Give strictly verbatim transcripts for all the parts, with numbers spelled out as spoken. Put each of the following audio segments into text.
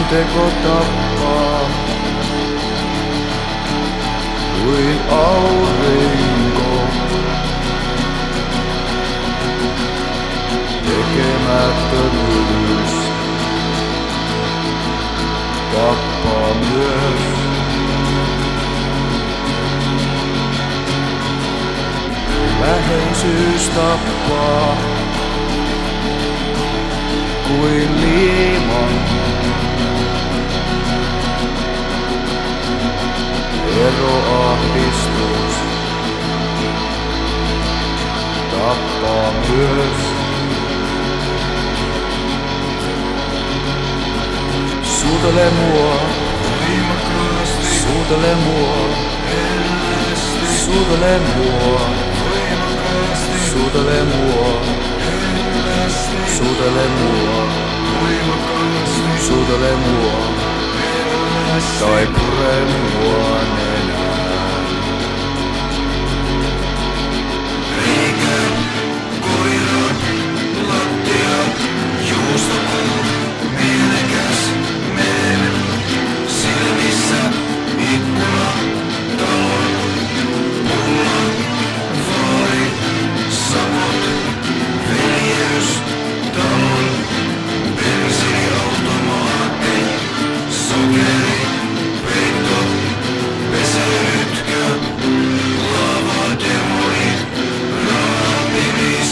teko tappaa, kuin aurinko. Tekemättömyys tappaa myös. Läheisyys tappaa kuin liiman. Eroahdistus tappaa myös. Suutele mua, suutele mua, suutele mua, suutele mua, suutele mua, suutele mua, tai pure mua nenään. Reikä, koira, lattia, juustopuu, mielekäs, mene, silmissä, ikkuna, talon, pulla, vaari, savut, veljeys, talon, bensiiniautomaatti, sokeri, peitto, pesärytkö, lavademoni, raapinis.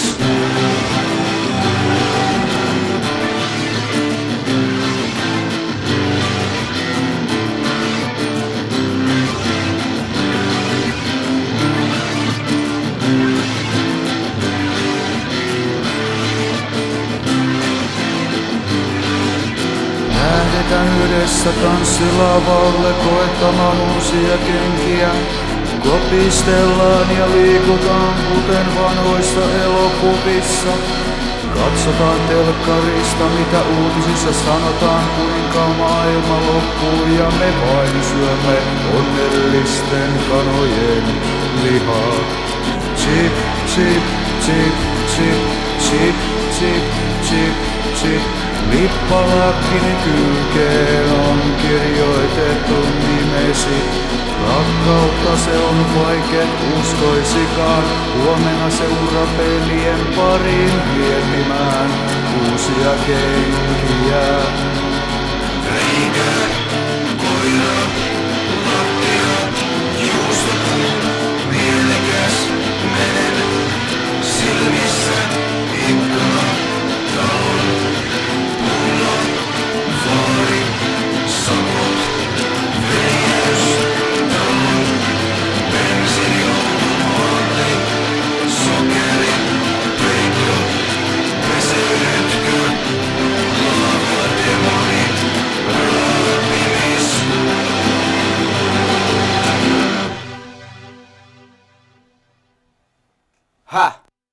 Lähdetään yhdessä tanssilavalle koettamaan uusia kenkiä. Kopistellaan ja liikutaan kuten vanhoissa elokuvissa. Katsotaan telkkarista mitä uutisissa sanotaan, kuinka maailma loppuu ja me vain syömme onnellisten kanojen lihaa. Chip, chip, chip, chip, chip, chip, chip, chip. Lippalakkini kylkeen on kirjoitettu nimesi. Rakkautta se on vaikeet uskoisikaan. Huomenna seurapelien pariin miettimään uusia kenkiä. Reikä, koira, lattia, juustopuu, mielekäs, mene, silmissä, ikkuna, talon, pulla, vaari, savut, veljeys, talon, bensiiniautomaatti, sokeri, peitto, pesärytkö, lavademoni, raapinis. Häh?